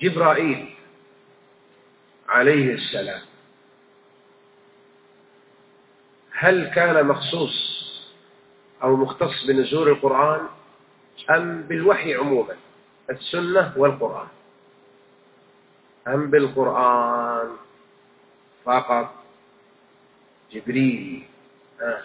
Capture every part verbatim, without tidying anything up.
جبرائيل عليه السلام هل كان مخصوص أو مختص بنزول القرآن أم بالوحي عموما، السنة والقرآن، أم بالقرآن فقط؟ جبريل آه.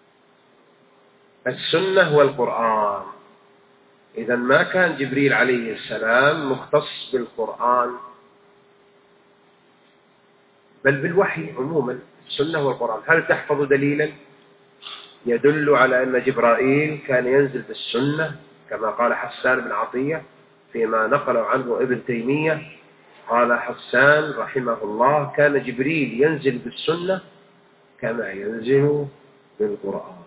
السنة والقرآن. إذا ما كان جبريل عليه السلام مختص بالقرآن بل بالوحي عموما، السنة والقرآن. هل تحفظ دليلا يدل على أن جبرائيل كان ينزل بالسنة كما قال حسان بن عطية فيما نقله عنه ابن تيمية؟ قال حسان رحمه الله: كان جبريل ينزل بالسنة كما ينزل بالقرآن.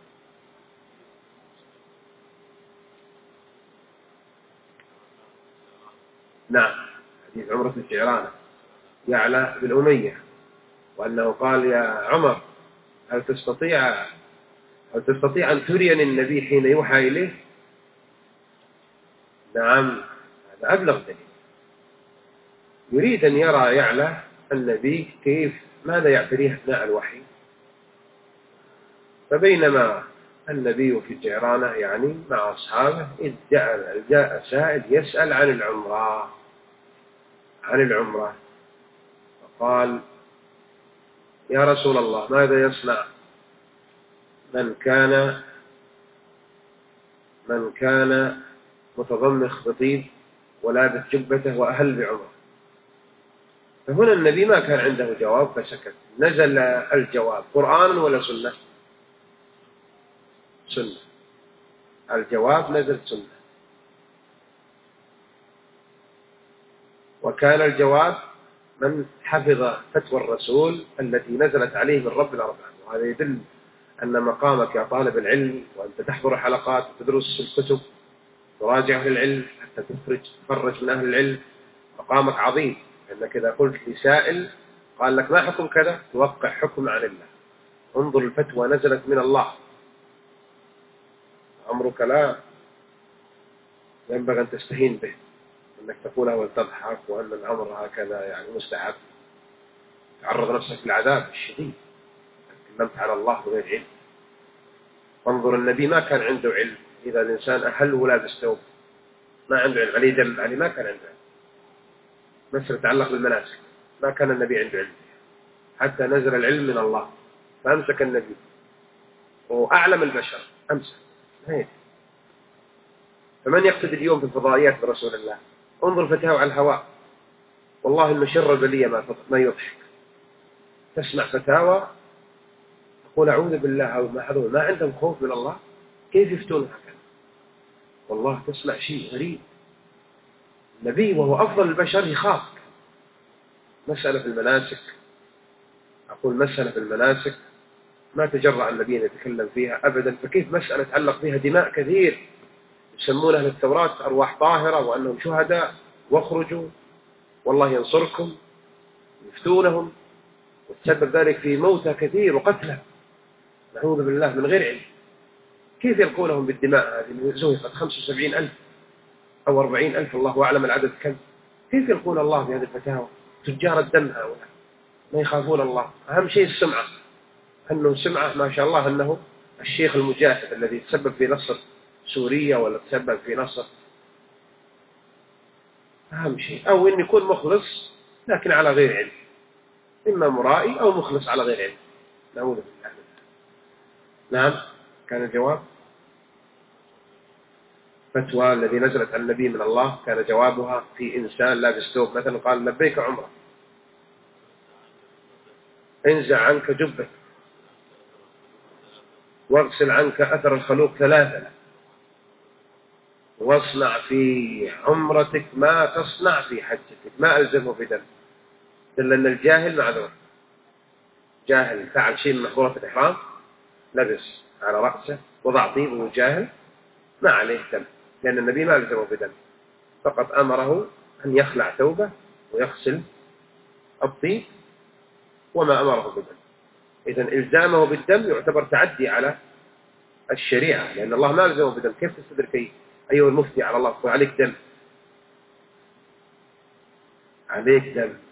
نعم، حديث عمرة الجعرانة يعلى بن أمية، وأنه قال: يا عمر، هل تستطيع هل تستطيع أن تريني النبي حين يوحى إليه؟ نعم، هذا أبلغ دليل. يريد أن يرى يعلى النبي كيف ماذا يعتريه أثناء الوحي. فبينما النبي في الجعرانة يعني مع أصحابه إذ جاء جاء سائل يسأل عن العمرة عن العمرة فقال: يا رسول الله، ماذا يصنع من كان من كان متضمخ بطيب ولابس جبته وأهل بعمره؟ فهنا النبي ما كان عنده جواب فسكت. نزل الجواب قرآن ولا سنة؟ سنة. الجواب نزل سنة. وكان الجواب من حفظ فتوى الرسول التي نزلت عليه من رب الأربعين. وهذا يدل أن مقامك يا طالب العلم وأنت تحضر حلقات وتدرس الكتب تراجع أهل العلم حتى تخرج تخرج من أهل العلم، مقامك عظيم. أنك إذا قلت لسائل قال لك ما حكم كذا توقع حكم عن الله. انظر، الفتوى نزلت من الله، أمرك لا ينبغي أن تستهين به، أنك تقول أول تضحك وأن الأمر هكذا يعني مستحب، تعرض نفسك للعذاب الشديد. تكلمت على الله بغير علم. انظر، النبي ما كان عنده علم إذا الإنسان أهل ولابس ثوب ما عنده علم عليه دم عليه، ما كان عنده علم. مسألة تتعلق بالمناسك ما كان النبي عنده علم حتى نزل العلم من الله فأمسك النبي وأعلم البشر أمسك. هيك. فمن يقتدي اليوم في الفضائيات برسول الله؟ انظر فتاوى على الهواء، والله إن شر البلية ما ما يضحك. تسمع فتاوى تقول أعوذ بالله أو ما حضر ما عندهم خوف من الله، كيف يفتون هكذا؟ والله تسمع شيء غريب. النبي وهو أفضل البشر يخاف. مسألة المناسك، أقول مسألة المناسك ما تجرأ النبي أن يتكلم فيها أبدا. فكيف مسألة تعلق فيها دماء كثير يسمون أهل التوراة أرواح طاهرة وأنهم شهداء واخرجوا والله ينصركم، يفتونهم وتسبب ذلك في موتى كثير وقتلى، نعوذ بالله من غير علم. كيف يلقونهم بالدماء هذه؟ زهقت خمسة وسبعين ألف أو أربعين ألف، الله أعلم العدد كم. كيف يلقون الله بهذه الفتاوى؟ تجار الدم هؤلاء ما يخافون الله. أهم شيء السمعة، أنه سمعة ما شاء الله أنه الشيخ المجاهد الذي تسبب في نصر سوريا ولا تسبب في نصر، أهم شيء. أو أن يكون مخلص لكن على غير علم، إما مرائي أو مخلص على غير علم، نعوذ بالله. نعم، كان الجواب فتوى الذي نزلت على النبي من الله كان جوابها في إنسان لابس ثوب مثلا قال لبيك عمره، انزع عنك جبك واغسل عنك أثر الخلوق ثلاثة واصنع في عمرتك ما تصنع في حجتك، ما ألزمه بدم. إلا أن الجاهل معذور، جاهل فعل شيء من محظورات الإحرام، لبس على رأسه وضع طيب وهو جاهل ما عليه دم، لأن النبي ما ألزمه بدم، فقط أمره أن يخلع ثوبه ويغسل الطيب وما أمره بدم. إذن إلزامه بالدم يعتبر تعدي على الشريعة، لأن الله ما ألزمه بدم. كيف تستدرك أيها المفتي على الله تقول عليك دم؟ عليك دم